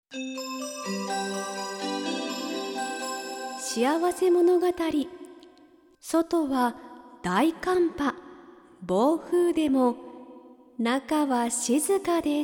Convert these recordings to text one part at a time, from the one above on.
幸せ物語。外は大寒波、暴風でも中は静かです。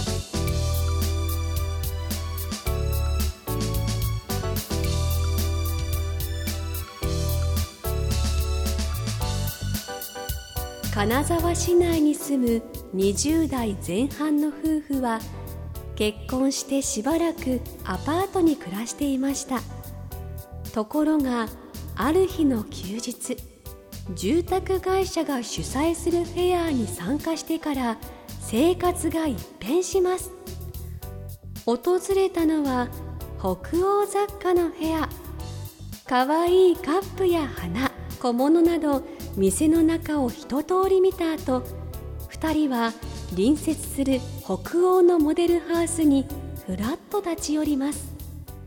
金沢市内に住む20代前半の夫婦は、結婚してしばらくアパートに暮らしていました。ところがある日の休日、住宅会社が主催するフェアに参加してから生活が一変します。訪れたのは北欧雑貨のフェア。かわいいカップや花、小物など店の中を一通り見た後、2人は隣接する北欧のモデルハウスにふらっと立ち寄ります。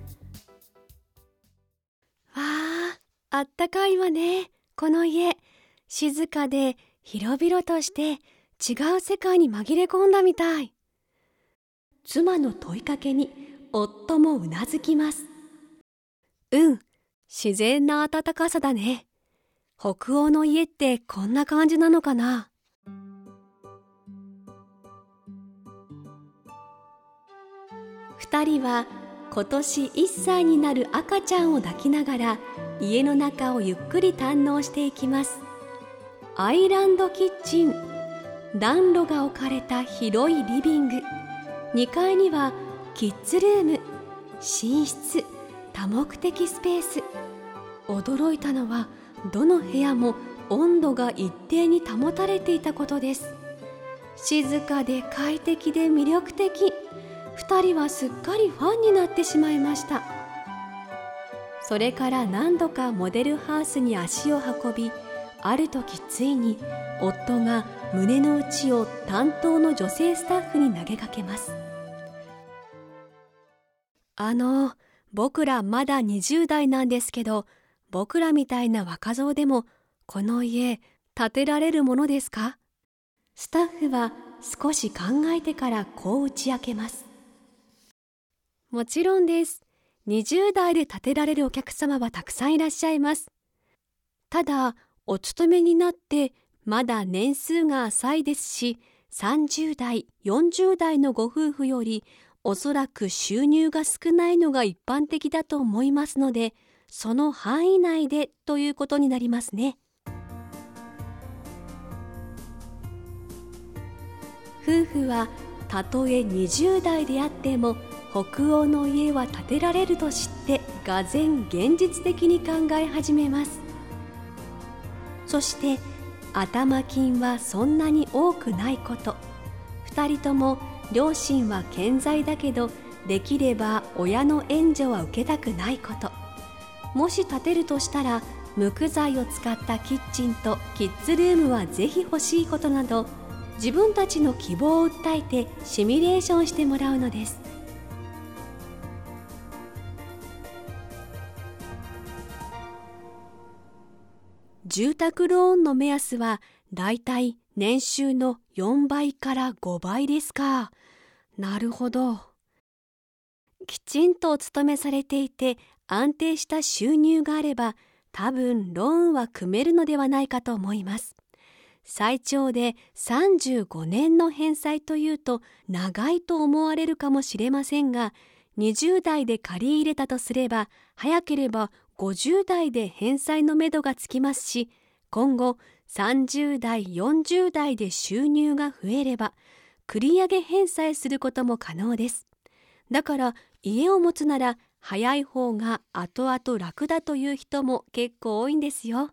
わあ、あったかいわね。この家、静かで広々として違う世界に紛れ込んだみたい。妻の問いかけに夫もうなずきます。自然な暖かさだね。北欧の家ってこんな感じなのかな。2人は今年1歳になる赤ちゃんを抱きながら家の中をゆっくり堪能していきます。アイランドキッチン、暖炉が置かれた広いリビング、2階にはキッズルーム、寝室、多目的スペース。驚いたのはどの部屋も温度が一定に保たれていたことです。静かで快適で魅力的。2人はすっかりファンになってしまいました。それから何度かモデルハウスに足を運び、ある時ついに夫が胸の内を担当の女性スタッフに投げかけます。僕らまだ20代なんですけど、僕らみたいな若造でもこの家建てられるものですか？スタッフは少し考えてからこう打ち明けます。もちろんです。20代で建てられるお客様はたくさんいらっしゃいます。ただ、お勤めになってまだ年数が浅いですし、30代、40代のご夫婦よりおそらく収入が少ないのが一般的だと思いますので、その範囲内でということになりますね。夫婦はたとえ20代であっても北欧の家は建てられると知ってがぜん現実的に考え始めます。そして頭金はそんなに多くないこと、2人とも両親は健在だけどできれば親の援助は受けたくないこと、もし建てるとしたら無垢材を使ったキッチンとキッズルームはぜひ欲しいことなど、自分たちの希望を訴えてシミュレーションしてもらうのです。住宅ローンの目安はだいたい年収の4倍から5倍ですか。なるほど。きちんとお勤めされていて安定した収入があれば、多分ローンは組めるのではないかと思います。最長で35年の返済というと長いと思われるかもしれませんが、20代で借り入れたとすれば早ければ50代で返済のめどがつきますし、今後30代40代で収入が増えれば繰り上げ返済することも可能です。だから家を持つなら早い方が後々楽だという人も結構多いんですよ。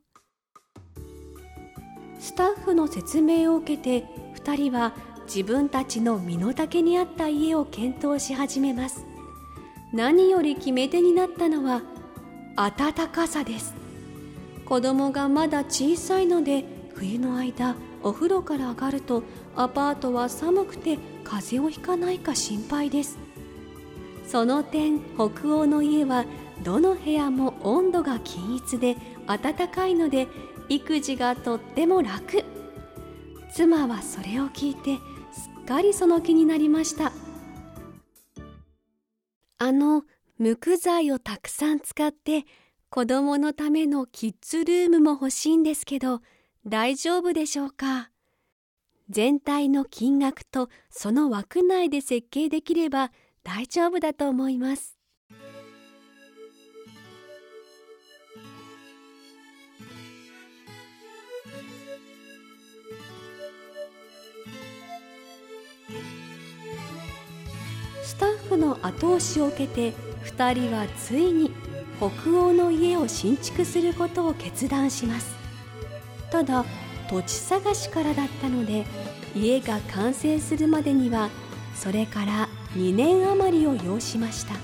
スタッフの説明を受けて2人は自分たちの身の丈に合った家を検討し始めます。何より決め手になったのは暖かさです。子供がまだ小さいので、冬の間お風呂から上がるとアパートは寒くて風邪をひかないか心配です。その点、北欧の家はどの部屋も温度が均一で暖かいので育児がとっても楽。妻はそれを聞いてすっかりその気になりました。 無垢材をたくさん使って子供のためのキッズルームも欲しいんですけど、大丈夫でしょうか？全体の金額とその枠内で設計できれば大丈夫だと思います。スタッフの後押しを受けて2人はついに北欧の家を新築することを決断します。ただ土地探しからだったので、家が完成するまでにはそれから2年余りを要しました。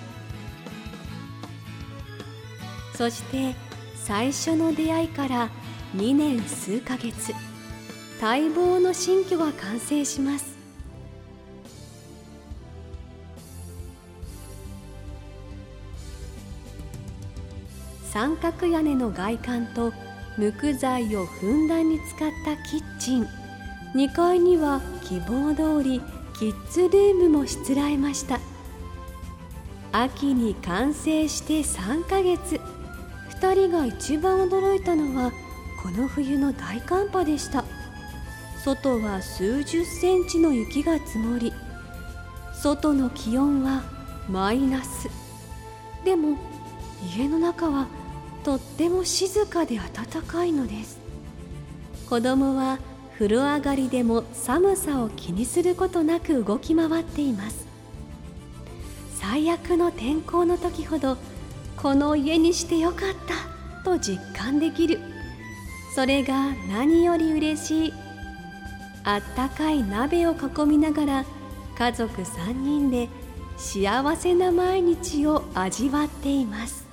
そして最初の出会いから2年数ヶ月、待望の新居が完成します。三角屋根の外観と無垢材をふんだんに使ったキッチン、2階には希望通りキッズルームもしつらえました。秋に完成して3ヶ月、2人が一番驚いたのはこの冬の大寒波でした。外は数十センチの雪が積もり、外の気温はマイナス。でも家の中はとっても静かで暖かいのです。子供は風呂上がりでも寒さを気にすることなく動き回っています。最悪の天候の時ほどこの家にしてよかったと実感できる。それが何より嬉しい。あったかい鍋を囲みながら家族3人で幸せな毎日を味わっています。